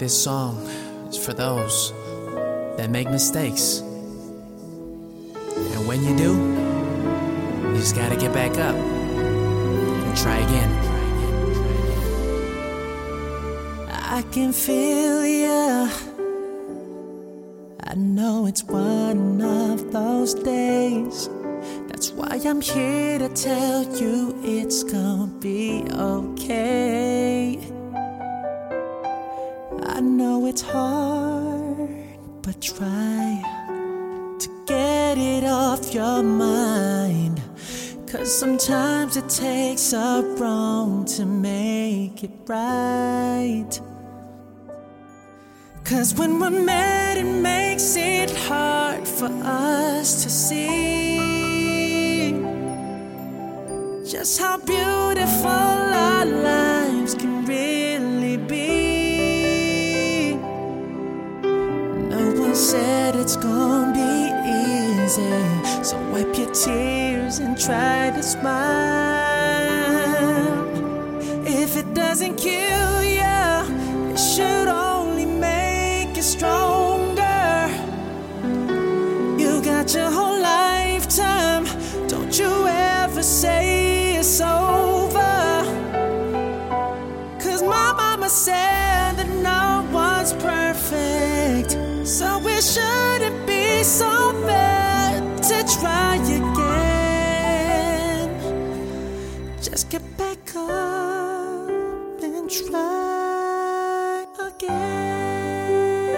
This song is for those that make mistakes. And when you do, you just gotta get back up and try again. I can feel ya. I know it's one of those days. That's why I'm here to tell you it's gonna be okay. I know it's hard, but try to get it off your mind. 'Cause sometimes it takes a wrong to make it right. 'Cause when we're mad, it makes it hard for us to see just how beautiful our lives can really be. No one said it's gonna be easy, so wipe your tears and try to smile. If it doesn't kill you, it should only make you stronger. You got your whole lifetime, don't you ever say it's over. 'Cause my mama said that no one's perfect, so it shouldn't be so bad to try again. Just get back up and try again.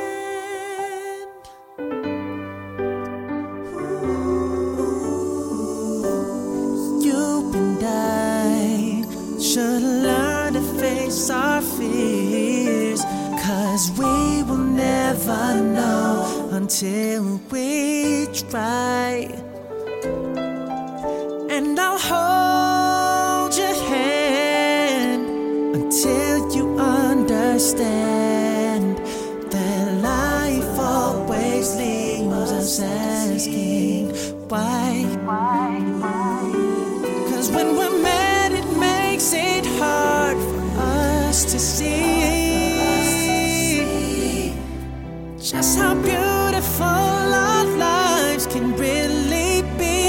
You and I should learn to face our fears, 'cause we will never know until we try. And I'll hold your hand until you understand that life always leaves us asking why. 'Cause when we're mad, it makes it hard for us to see just how beautiful our lives can really be.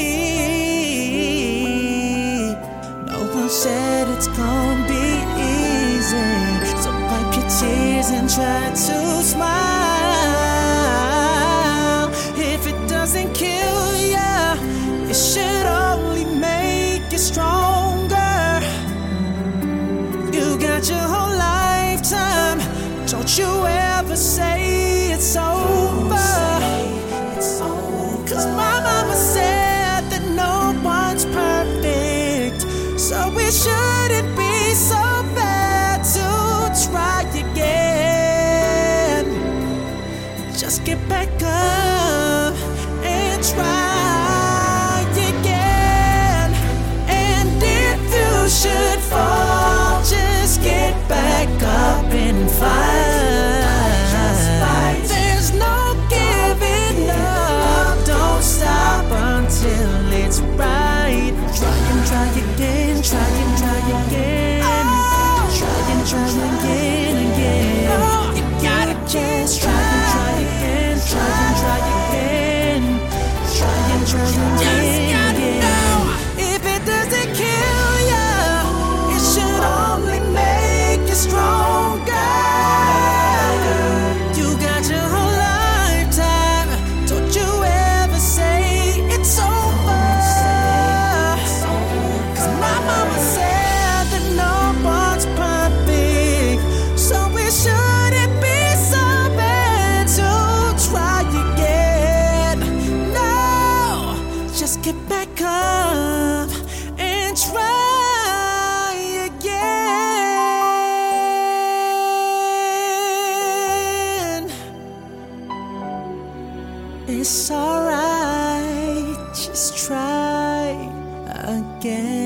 No one said it's gonna be easy, so wipe your tears and try to smile. If it doesn't kill you, it should only make you stronger. You got your whole lifetime, don't you ever say it's over. 'Cause my mama said that no one's perfect, so it shouldn't be so bad to try again. Just get back up and try again. And if you should fall, just get back up and fight. There's no giving up, don't stop until it's right. Try and try again, try and try again. Try and try again, again. You got a chance, try and try again, try and try again. Try and try again, again. If it doesn't kill you, it should only make you stronger. You got your whole lifetime, don't you ever say it's over. 'Cause my mama said that no one's perfect, so it shouldn't be so bad to try again. No, just get back up and try again. It's alright, just try again.